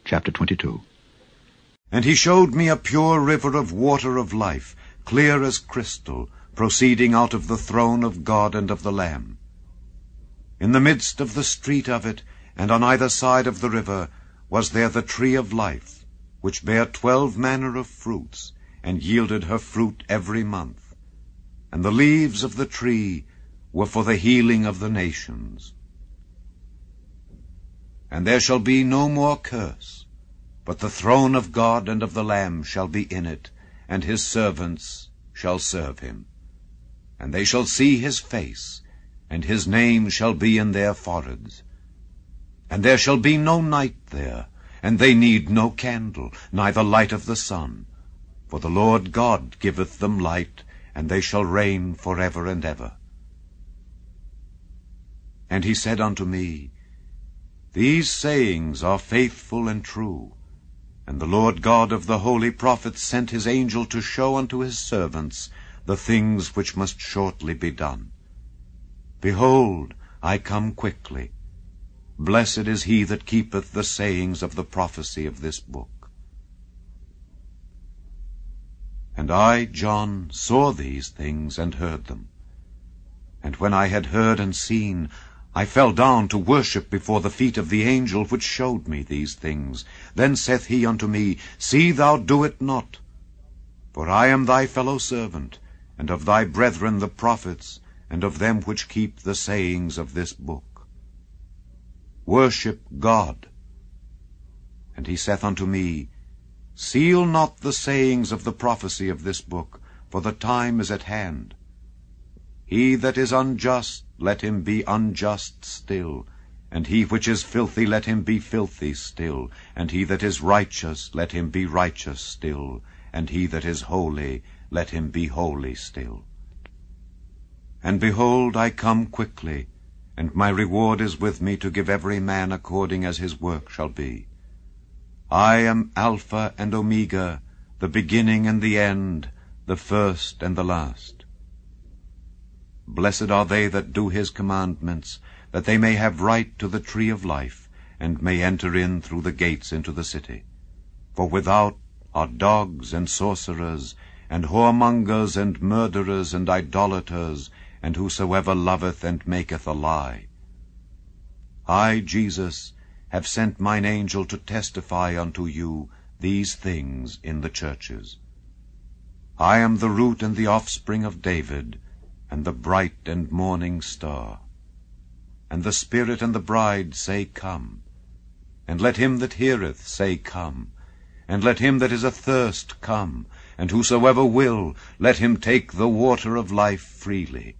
Chapter 22. And he showed me a pure river of water of life, clear as crystal, proceeding out of the throne of God and of the Lamb. In the midst of the street of it, and on either side of the river, was there the tree of life, which bare 12 manner of fruits, and yielded her fruit every month. And the leaves of the tree were for the healing of the nations. And there shall be no more curse, but the throne of God and of the Lamb shall be in it, and his servants shall serve him. And they shall see his face, and his name shall be in their foreheads. And there shall be no night there, and they need no candle, neither light of the sun. For the Lord God giveth them light, and they shall reign forever and ever. And he said unto me, These sayings are faithful and true. And the Lord God of the holy prophets sent his angel to show unto his servants the things which must shortly be done. Behold, I come quickly. Blessed is he that keepeth the sayings of the prophecy of this book. And I, John, saw these things and heard them. And when I had heard and seen, I fell down to worship before the feet of the angel which showed me these things. Then saith he unto me, See thou do it not. For I am thy fellow servant, and of thy brethren the prophets, and of them which keep the sayings of this book. Worship God. And he saith unto me, Seal not the sayings of the prophecy of this book, for the time is at hand. He that is unjust, let him be unjust still, and he which is filthy, let him be filthy still, and he that is righteous, let him be righteous still, and he that is holy, let him be holy still. And behold, I come quickly, and my reward is with me to give every man according as his work shall be. I am Alpha and Omega, the beginning and the end, the first and the last. Blessed are they that do his commandments, that they may have right to the tree of life, and may enter in through the gates into the city. For without are dogs and sorcerers, and whoremongers, and murderers, and idolaters, and whosoever loveth and maketh a lie. I, Jesus, have sent mine angel to testify unto you these things in the churches. I am the root and the offspring of David, and the bright and morning star. And the Spirit and the bride say, Come. And let him that heareth say, Come. And let him that is athirst come. And whosoever will, let him take the water of life freely.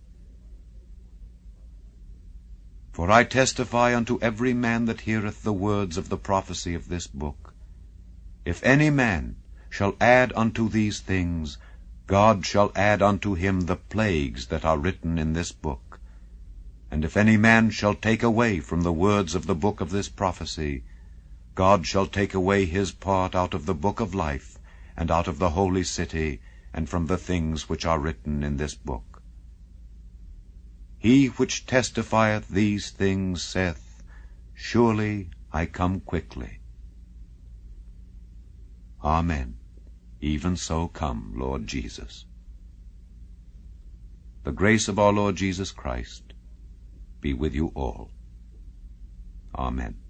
For I testify unto every man that heareth the words of the prophecy of this book. If any man shall add unto these things, God shall add unto him the plagues that are written in this book. And if any man shall take away from the words of the book of this prophecy, God shall take away his part out of the book of life, and out of the holy city, and from the things which are written in this book. He which testifieth these things saith, Surely I come quickly. Amen. Even so come, Lord Jesus. The grace of our Lord Jesus Christ be with you all. Amen.